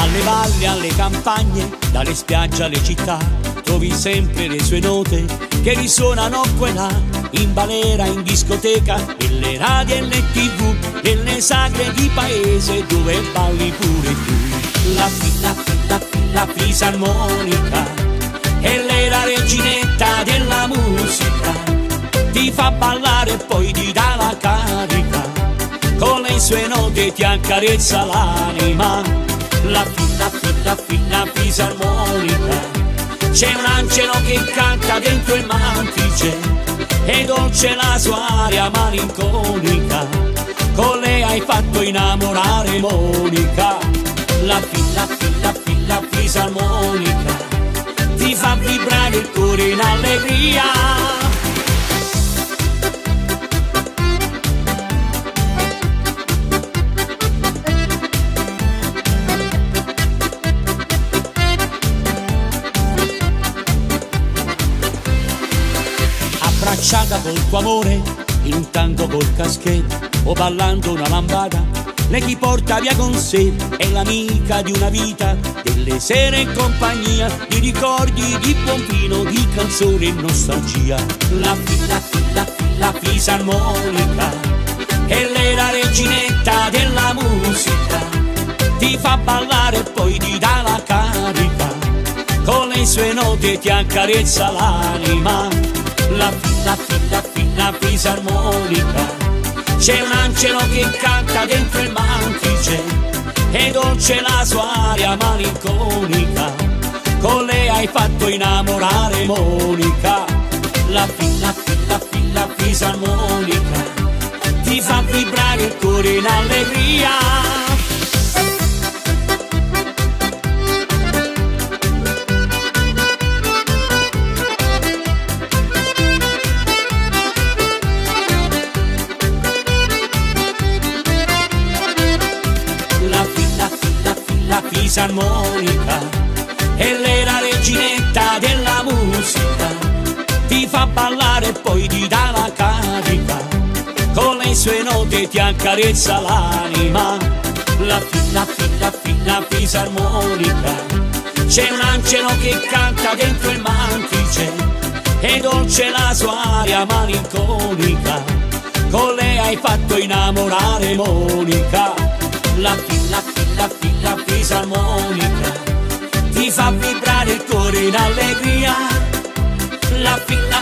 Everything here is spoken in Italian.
Alle valli, alle campagne, dalle spiagge alle città, trovi sempre le sue note che risuonano qua e là, in balera, in discoteca, nelle radio e nelle tv, nelle sagre di paese dove balli pure tu. La fisarmonica è lei la reginetta della musica, ti fa ballare e poi ti dà la carica, con le sue note ti accarezza l'anima. La fisarmonica, c'è un angelo che canta dentro il mantice, è dolce la sua aria malinconica, con lei hai fatto innamorare Monica. La fisarmonica ti fa vibrare il cuore in allegria. Abbracciata col tuo amore, in un tango col caschetto, o ballando una lambada, lei ti porta via con sé, è l'amica di una vita, delle sere in compagnia, di ricordi, di buon vino, di canzoni e nostalgia. La fisarmonica, è lei la reginetta della musica, ti fa ballare e poi ti dà la carica, con le sue note ti accarezza l'anima. La fisarmonica, c'è un angelo che canta dentro il mantice, è dolce la sua aria malinconica, con lei hai fatto innamorare Monica. La fisarmonica ti fa vibrare il cuore in allegria. La fisarmonica è lei la reginetta della musica, ti fa ballare e poi ti dà la carica, con le sue note ti accarezza l'anima. La fisarmonica, c'è un angelo che canta dentro il mantice, è dolce la sua aria malinconica, con lei hai fatto innamorare Monica. La fisarmonica ti fa vibrare il cuore in allegria. La